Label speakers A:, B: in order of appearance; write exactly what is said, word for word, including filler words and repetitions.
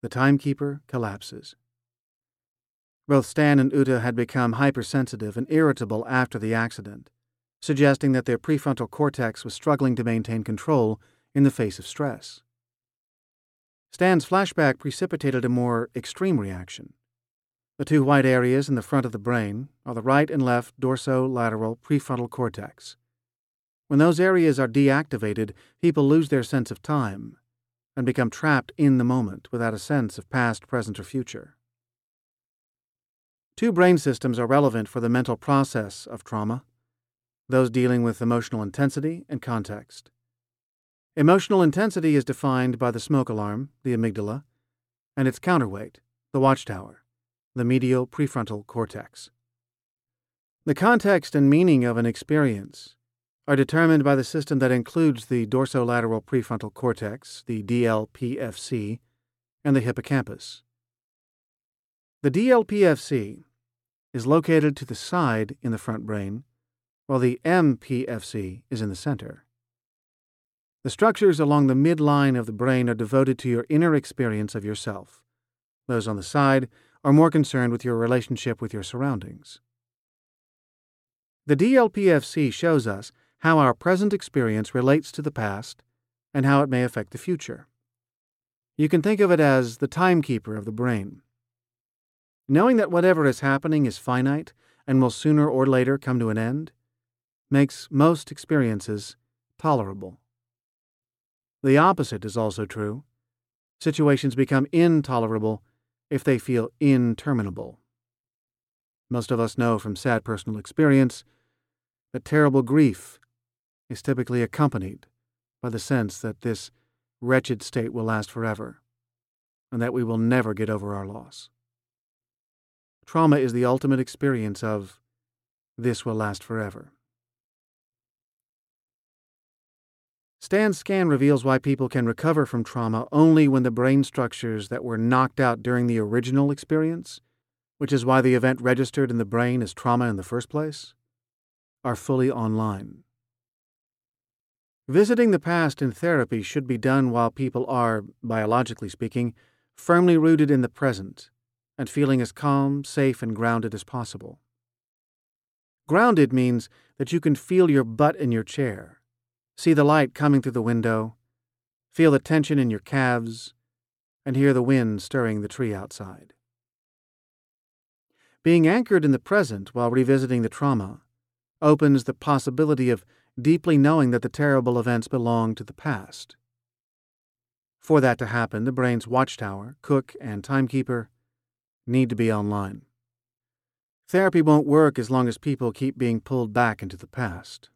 A: The timekeeper collapses. Both Stan and Uta had become hypersensitive and irritable after the accident, suggesting that their prefrontal cortex was struggling to maintain control in the face of stress. Stan's flashback precipitated a more extreme reaction. The two white areas in the front of the brain are the right and left dorsolateral prefrontal cortex. When those areas are deactivated, people lose their sense of time and become trapped in the moment without a sense of past, present, or future. Two brain systems are relevant for the mental process of trauma, those dealing with emotional intensity and context. Emotional intensity is defined by the smoke alarm, the amygdala, and its counterweight, the watchtower, the medial prefrontal cortex. The context and meaning of an experience are determined by the system that includes the dorsolateral prefrontal cortex, the D L P F C, and the hippocampus. The D L P F C is located to the side in the front brain, while the M P F C is in the center. The structures along the midline of the brain are devoted to your inner experience of yourself. Those on the side are more concerned with your relationship with your surroundings. The D L P F C shows us how our present experience relates to the past and how it may affect the future. You can think of it as the timekeeper of the brain. Knowing that whatever is happening is finite and will sooner or later come to an end makes most experiences tolerable. The opposite is also true. Situations become intolerable if they feel interminable. Most of us know from sad personal experience that terrible grief is typically accompanied by the sense that this wretched state will last forever and that we will never get over our loss. Trauma is the ultimate experience of this will last forever. Stan's scan reveals why people can recover from trauma only when the brain structures that were knocked out during the original experience, which is why the event registered in the brain as trauma in the first place, are fully online. Visiting the past in therapy should be done while people are, biologically speaking, firmly rooted in the present and feeling as calm, safe, and grounded as possible. Grounded means that you can feel your butt in your chair, see the light coming through the window, feel the tension in your calves, and hear the wind stirring the tree outside. Being anchored in the present while revisiting the trauma opens the possibility of deeply knowing that the terrible events belong to the past. For that to happen, the brain's watchtower, cook, and timekeeper need to be online. Therapy won't work as long as people keep being pulled back into the past.